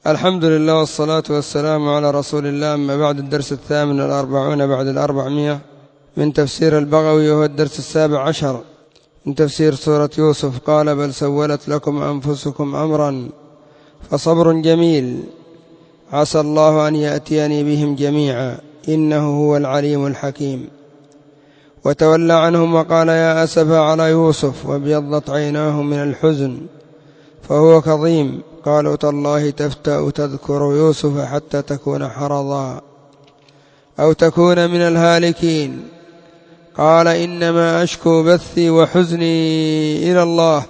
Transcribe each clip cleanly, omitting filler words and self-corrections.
الحمد لله والصلاة والسلام على رسول الله. أما بعد، الدرس 48 بعد 400 من تفسير البغوي، وهو الدرس 17 من تفسير سورة يوسف. قال: بل سولت لكم أنفسكم أمرا فصبر جميل عسى الله أن يأتيني بهم جميعا إنه هو العليم الحكيم. وتولى عنهم وقال: يا أسفا على يوسف وابيضت عيناه من الحزن فهو كظيم. قالوا: تالله تفتأ تذكر يوسف حتى تكون حرضا أو تكون من الهالكين. قال: إنما أشكو بثي وحزني إلى الله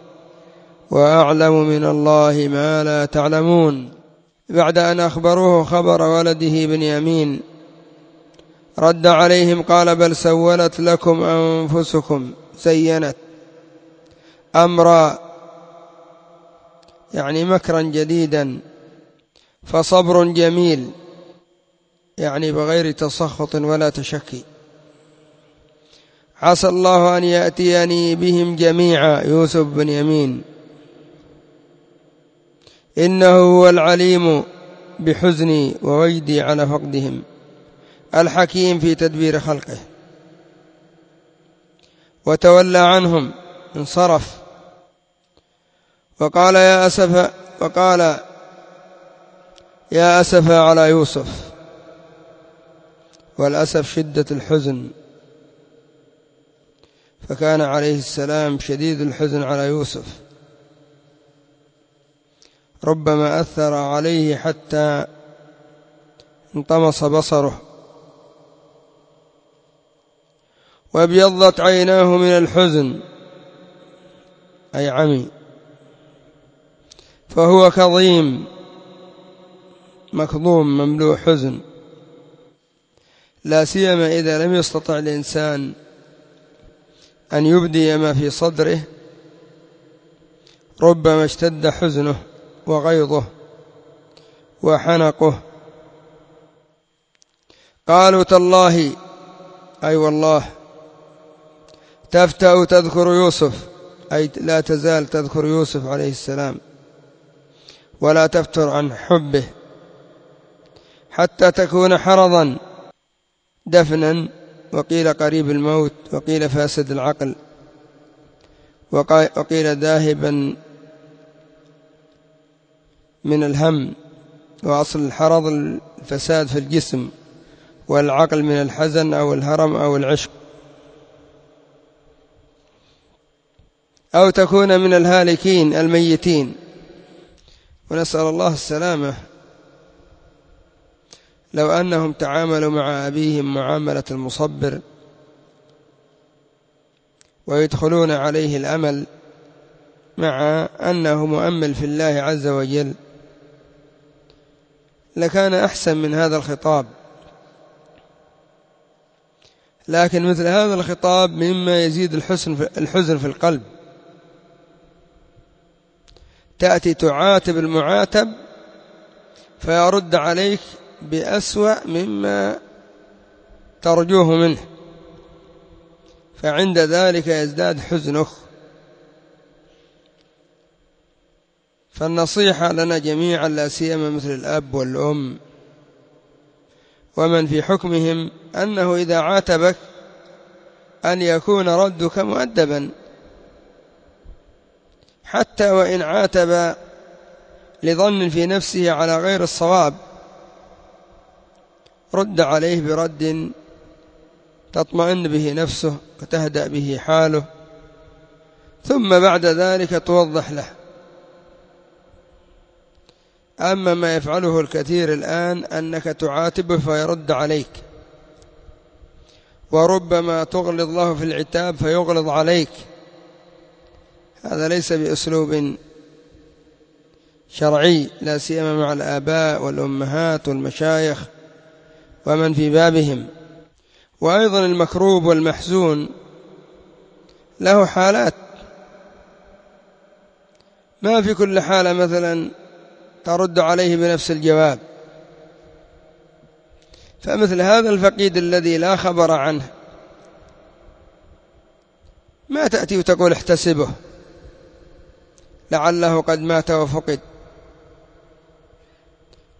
وأعلم من الله ما لا تعلمون. بعد أن أخبروه خبر ولده بنيامين رد عليهم قال: بل سولت لكم أنفسكم، زينت أمرا يعني مكرا جديدا، فصبر جميل يعني بغير تسخط ولا تشكي. عسى الله أن يأتيني بهم جميعا، يوسف بن يمين، إنه هو العليم بحزني ووجدي على فقدهم، الحكيم في تدبير خلقه. وتولى عنهم، انصرف، وقال: يا أسف على يوسف. والأسف شدة الحزن، فكان عليه السلام شديد الحزن على يوسف، ربما أثر عليه حتى انطمس بصره. وابيضت عيناه من الحزن أي عمي، فهو كظيم مكظوم مملوء حزن، لا سيما إذا لم يستطع الإنسان أن يبدي ما في صدره، ربما اشتد حزنه وغيظه وحنقه. قالوا: تالله أي والله، تفتأ تذكر يوسف أي لا تزال تذكر يوسف عليه السلام ولا تفتر عن حبه، حتى تكون حرضا دفنا، وقيل قريب الموت، وقيل فاسد العقل، وقيل ذاهبا من الهم. وأصل الحرض الفساد في الجسم، والعقل من الحزن أو الهرم أو العشق. أو تكون من الهالكين الميتين، ونسأل الله السلامة. لو أنهم تعاملوا مع أبيهم معاملة المصبر ويدخلون عليه الأمل مع أنه مؤمل في الله عز وجل، لكان أحسن من هذا الخطاب. لكن مثل هذا الخطاب مما يزيد الحزن في القلب. تأتي تعاتب المعاتب فيرد عليك بأسوأ مما ترجوه منه، فعند ذلك يزداد حزنك. فالنصيحة لنا جميعا، لا سيما مثل الأب والأم ومن في حكمهم، أنه إذا عاتبك أن يكون ردك مؤدبا، حتى وإن عاتب لظن في نفسه على غير الصواب، رد عليه برد تطمئن به نفسه وتهدأ به حاله، ثم بعد ذلك توضح له. أما ما يفعله الكثير الآن أنك تعاتبه فيرد عليك، وربما تغلظ له في العتاب فيغلظ عليك. هذا ليس بأسلوب شرعي، لا سيما مع الآباء والأمهات والمشايخ ومن في بابهم. وأيضا المكروب والمحزون له حالات، ما في كل حالة مثلا ترد عليه بنفس الجواب. فمثل هذا الفقيد الذي لا خبر عنه ما تأتي وتقول احتسبه لعله قد مات وفقد،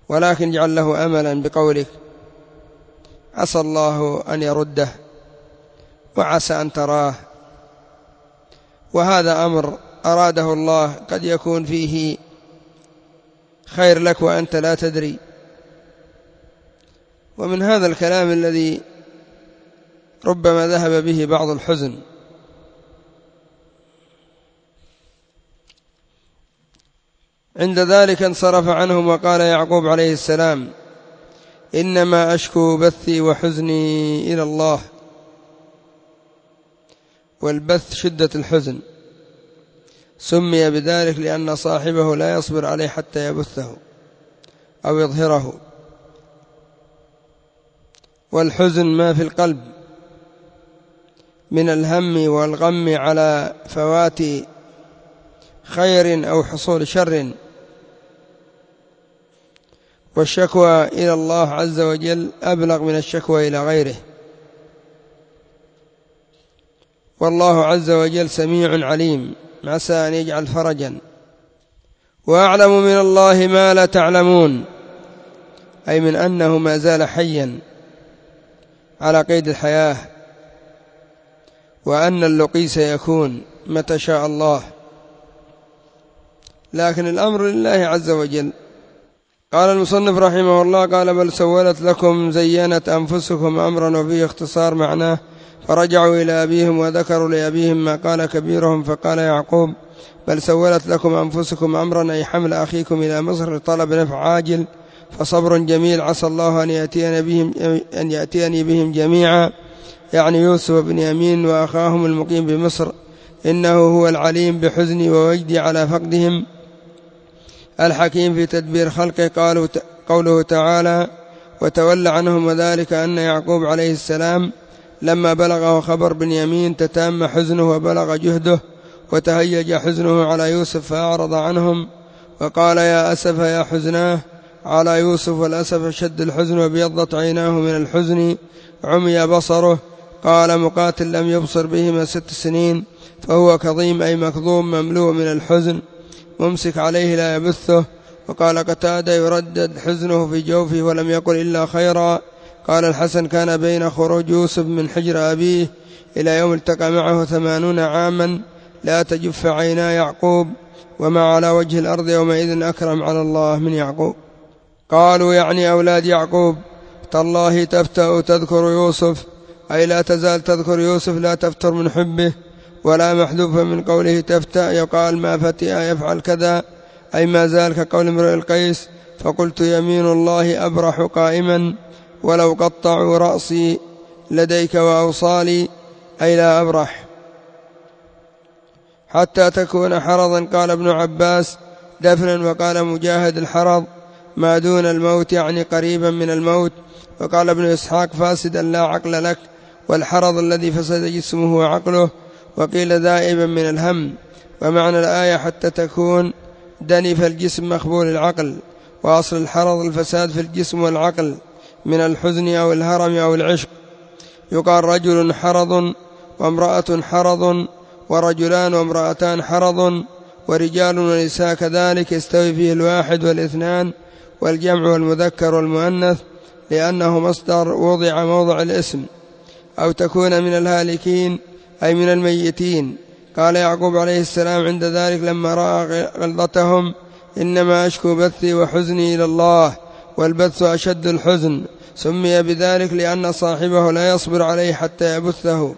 ولكن اجعل له أملا بقولك عسى الله أن يرده وعسى أن تراه، وهذا أمر أراده الله قد يكون فيه خير لك وأنت لا تدري. ومن هذا الكلام الذي ربما ذهب به بعض الحزن، عند ذلك انصرف عنهم وقال يعقوب عليه السلام إنما أشكو بثي وحزني إلى الله. والبث شدة الحزن، سمي بذلك لأن صاحبه لا يصبر عليه حتى يبثه أو يظهره. والحزن ما في القلب من الهم والغم على فوات خير أو حصول شر. والشكوى إلى الله عز وجل أبلغ من الشكوى إلى غيره، والله عز وجل سميع عليم، عسى أن يجعل فرجا. وأعلم من الله ما لا تعلمون، أي من أنه ما زال حيا على قيد الحياة، وأن اللقي سيكون متى شاء الله، لكن الأمر لله عز وجل. قال المصنف رحمه الله قال بل سولت لكم زينت أنفسكم أمرا، وفيه اختصار معناه فرجعوا إلى أبيهم وذكروا لأبيهم ما قال كبيرهم، فقال يعقوب بل سولت لكم أنفسكم أمرا، أي حمل أخيكم إلى مصر لطلب نفع عاجل، فصبر جميل عسى الله أن يأتيني بهم جميعا، يعني يوسف بن يمين وأخاهم المقيم بمصر، إنه هو العليم بحزني ووجدي على فقدهم، الحكيم في تدبير خلقه. قوله تعالى وتولى عنهم، وذلك أن يعقوب عليه السلام لما بلغه خبر بنيامين تتام حزنه وبلغ جهده وتهيج حزنه على يوسف فأعرض عنهم وقال يا أسف يا حزناه على يوسف، والأسف شد الحزن وابيضت عيناه من الحزن عمي بصره. قال مقاتل لم يبصر بهما 6 سنين، فهو كظيم أي مكظوم مملوء من الحزن ممسك عليه لا يبثه. وقال قتادة يردد حزنه في جوفه ولم يقل إلا خيرا. قال الحسن كان بين خروج يوسف من حجر أبيه إلى يوم التقى معه 80 عاما لا تجف عينا يعقوب، وما على وجه الأرض يومئذ أكرم على الله من يعقوب. قالوا يعني أولاد يعقوب تالله تفتأ تذكر يوسف، أي لا تزال تذكر يوسف لا تفتر من حبه، ولا محذوف من قوله تفتأ يقال ما فتئ يفعل كذا، أي ما زال كقول امرئ القيس فقلت يمين الله أبرح قائما ولو قطعوا رأسي لديك وأوصالي، أي لا أبرح حتى تكون حرضا. قال ابن عباس دفنا، وقال مجاهد الحرض ما دون الموت يعني قريبا من الموت. وقال ابن إسحاق فاسدا لا عقل لك، والحرض الذي فسد جسمه وعقله. وقيل ذائبا من الهم. ومعنى الآية حتى تكون دنف الجسم مخبول العقل، وأصل الحرض الفساد في الجسم والعقل من الحزن أو الهرم أو العشق. يقال رجل حرض وامرأة حرض، ورجلان وامرأتان حرض، ورجال ونساء كذلك، يستوي فيه الواحد والاثنان والجمع والمذكر والمؤنث، لأنه مصدر وضع موضع الاسم. أو تكون من الهالكين أي من الميتين. قال يعقوب عليه السلام عند ذلك لما رأى غلظتهم إنما أشكو بثي وحزني إلى الله، والبث أشد الحزن، سمي بذلك لأن صاحبه لا يصبر عليه حتى يبثه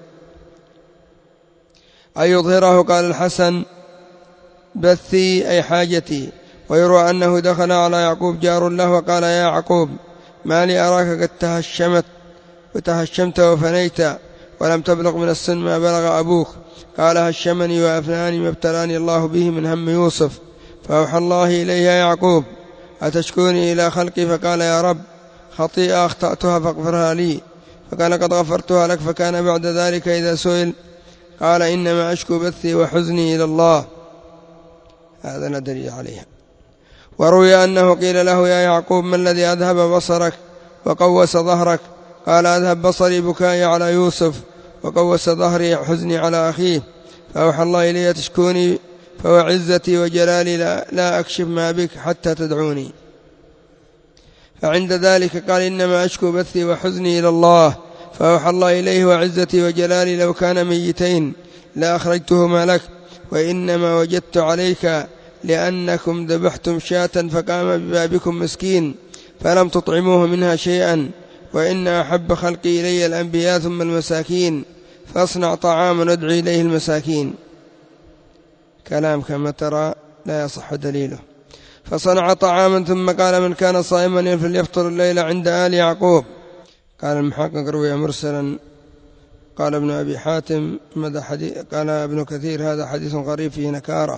أي يظهره. قال الحسن بثي أي حاجتي. ويروى أنه دخل على يعقوب جار له وقال يا يعقوب ما لي أراك قد تهشمت وفنيت ولم تبلغ من السن ما بلغ أبوك. قال هشمني وأفناني ما ابتلاني الله به من هم يوسف. فأوحى الله إليه يا يعقوب أتشكوني إلى خلقي؟ فقال يا رب خطيئة أخطأتها فاغفرها لي. فقال قد غفرتها لك. فكان بعد ذلك إذا سئل قال إنما أشكو بثي وحزني إلى الله. هذا لا دليل عليها. وروي أنه قيل له يا يعقوب ما الذي أذهب بصرك وقوس ظهرك؟ قال أذهب بصري بكائي على يوسف، وقوس ظهري حزني على أخيه. فأوحى الله إلي تشكوني، فوعزتي وجلالي لا أكشف ما بك حتى تدعوني. فعند ذلك قال إنما أشكو بثي وحزني إلى الله، فأوحى الله إليه وعزتي وجلالي لو كان ميتين لأخرجتهما لك، وإنما وجدت عليك لأنكم ذبحتم شاة فقام ببابكم مسكين فلم تطعموه منها شيئا، وإن أحب خلقي إلي الأنبياء ثم المساكين، فاصنع طعاما وادع إليه المساكين. كلام كما ترى لا يصح دليله. فصنع طعاما ثم قال من كان صائما فليفطر الليل عند آل يعقوب. قال المحقق روي مرسلا. قال ابن أبي حاتم قال ابن كثير هذا حديث غريب فيه نكارة.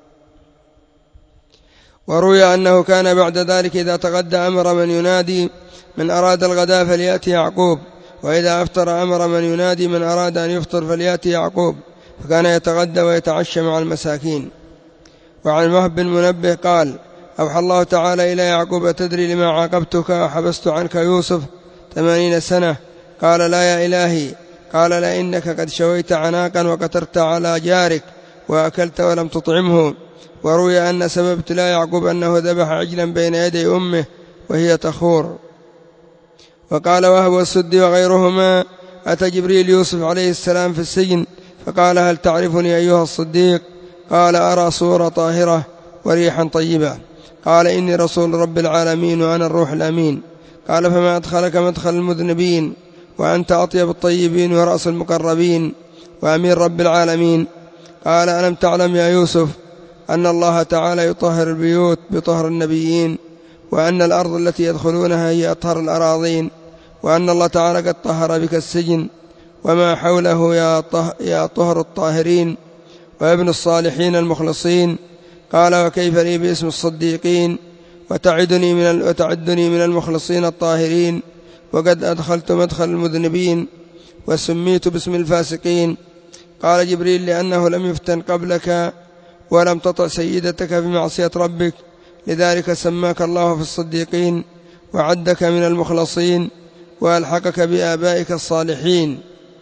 وروي أنه كان بعد ذلك إذا تغدى أمر من ينادي من أراد الغداء فليأتي يعقوب، وإذا أفطر أمر من ينادي من أراد أن يفطر فليأتي يعقوب، فكان يتغدى ويتعشى مع المساكين. وعن وهب بن منبه قال أوحى الله تعالى إلى يعقوب تدري لما عاقبتك وحبست عنك يوسف 80 سنة؟ قال لا يا إلهي. قال لإنك قد شويت عناقا وقترت على جارك وأكلت ولم تطعمه. وروي أن سبب ابتلاء يعقوب أنه ذبح عجلا بين يدي أمه وهي تخور. وقال وهب والسدي وغيرهما أتى جبريل يوسف عليه السلام في السجن فقال هل تعرفني أيها الصديق؟ قال أرى صورة طاهرة وريحا طيبة. قال إني رسول رب العالمين وأنا الروح الأمين. قال فما أدخلك مدخل المذنبين وأنت أطيب الطيبين ورأس المقربين وأمير رب العالمين؟ قال ألم تعلم يا يوسف أن الله تعالى يطهر البيوت بطهر النبيين، وأن الأرض التي يدخلونها هي أطهر الأراضين، وأن الله تعالى قد طهر بك السجن وما حوله يا طهر الطاهرين وابن الصالحين المخلصين. قال وكيف لي باسم الصديقين وتعدني من المخلصين الطاهرين، وقد أدخلت مدخل المذنبين وسميت باسم الفاسقين. قال جبريل لأنه لم يفتن قبلك ولم تطع سيدتك بمعصية ربك، لذلك سماك الله في الصديقين وعدك من المخلصين وألحقك بآبائك الصالحين.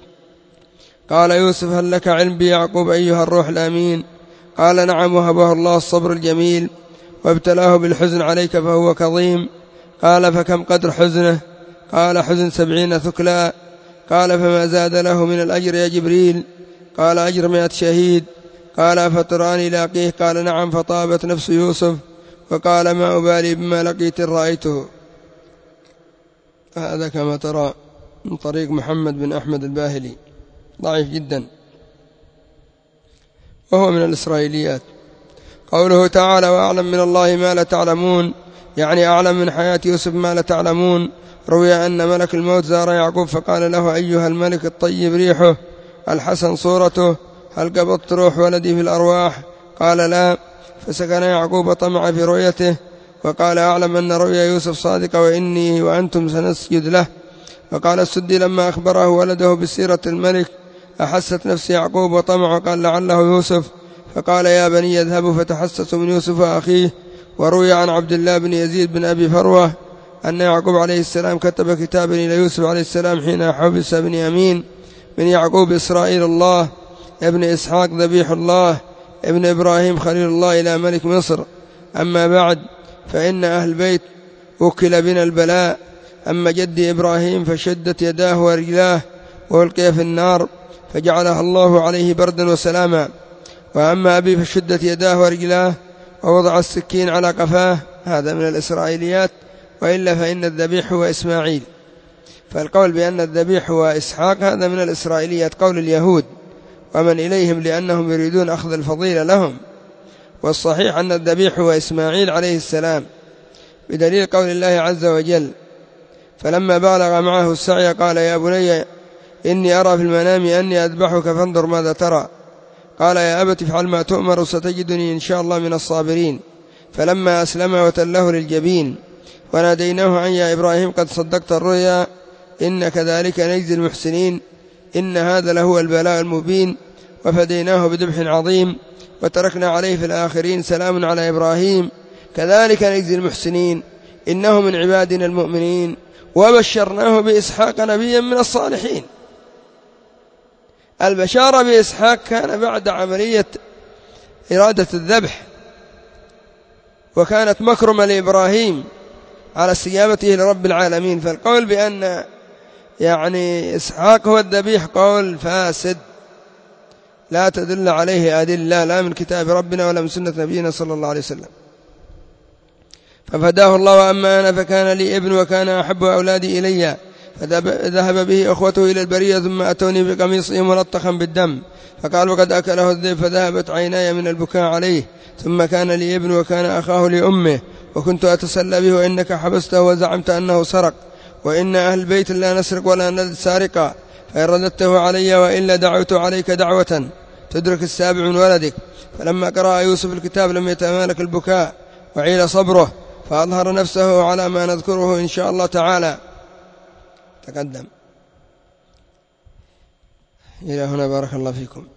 قال يوسف هل لك علم بيعقوب أيها الروح الأمين؟ قال نعم وهبه الله الصبر الجميل وابتلاه بالحزن عليك فهو كظيم. قال فكم قدر حزنه؟ قال حزن 70 ثكلا. قال فما زاد له من الأجر يا جبريل؟ قال أجر 100 شهيد. قال فتراني لاقيه؟ قال نعم. فطابت نفس يوسف وقال ما أبالي بما لقيت رأيته. هذا كما ترى من طريق محمد بن أحمد الباهلي ضعيف جدا وهو من الإسرائيليات. قوله تعالى وأعلم من الله ما لا تعلمون، يعني أعلم من حياة يوسف ما لا تعلمون. روي أن ملك الموت زار يعقوب فقال له أيها الملك الطيب ريحه الحسن صورته، هل قبضت روح ولدي في الأرواح؟ قال لا. فسكن يعقوب طمع في رؤيته وقال أعلم أن رؤيا يوسف صادقة وإني وأنتم سنسجد له. وقال السدي لما أخبره ولده بسيرة الملك أحست نفس يعقوب وطمع وقال لعله يوسف، فقال يا بني يذهبوا فتحسسوا من يوسف وأخيه. وروي عن عبد الله بن يزيد بن أبي فروة أن يعقوب عليه السلام كتب كتابا إلى يوسف عليه السلام حين حبس بنيامين من يعقوب إسرائيل الله ابن إسحاق ذبيح الله ابن إبراهيم خليل الله إلى ملك مصر. أما بعد فإن أهل البيت وكل بنا البلاء. أما جدي إبراهيم فشدت يداه ورجلاه وألقي في النار فجعلها الله عليه بردا وسلاما. وأما أبي فشدت يداه ورجلاه ووضع السكين على قفاه. هذا من الإسرائيليات، وإلا فإن الذبيح هو إسماعيل. فالقول بأن الذبيح هو إسحاق هذا من الإسرائيليات، قول اليهود ومن إليهم لأنهم يريدون أخذ الفضيلة لهم. والصحيح أن الذبيح هو إسماعيل عليه السلام، بدليل قول الله عز وجل فلما بلغ معه السعي قال يا بني إني أرى في المنام أني أذبحك فانظر ماذا ترى. قال يا أبت افعل ما تؤمر ستجدني إن شاء الله من الصابرين. فلما أسلم وتله للجبين وناديناه أن يا إبراهيم قد صدقت الرؤيا إن كذلك نجزي المحسنين إن هذا لهو البلاء المبين. وفديناه بذبح عظيم وتركنا عليه في الآخرين سلام على إبراهيم كذلك نجزي المحسنين إنه من عبادنا المؤمنين وبشرناه بإسحاق نبيا من الصالحين. البشارة بإسحاق كان بعد عملية إرادة الذبح، وكانت مكرمة لإبراهيم على استجابته لرب العالمين. فالقول بأن يعني إسحاق هو الذبيح قول فاسد لا تدل عليه أدلة لا من كتاب ربنا ولا من سنة نبينا صلى الله عليه وسلم. ففداه الله، أما أنا فكان لي ابن وكان أحب أولادي إلي، فذهب به أخوته إلى البرية ثم أتوني بقميصه ملطخا بالدم فقال وقد أكله الذئب، فذهبت عيناي من البكاء عليه. ثم كان لي ابن وكان أخاه لأمه وكنت أتسلى به وإنك حبسته وزعمت أنه سرق، وإن أهل البيت لا نسرق ولا ندد سارقا، فإن رددته علي وإلا دعوت عليك دعوة تدرك السابع من ولدك. فلما قرأ يوسف الكتاب لم يتمالك البكاء وعيل صبره، فأظهر نفسه على ما نذكره إن شاء الله تعالى. تقدم إلى هنا، بارك الله فيكم.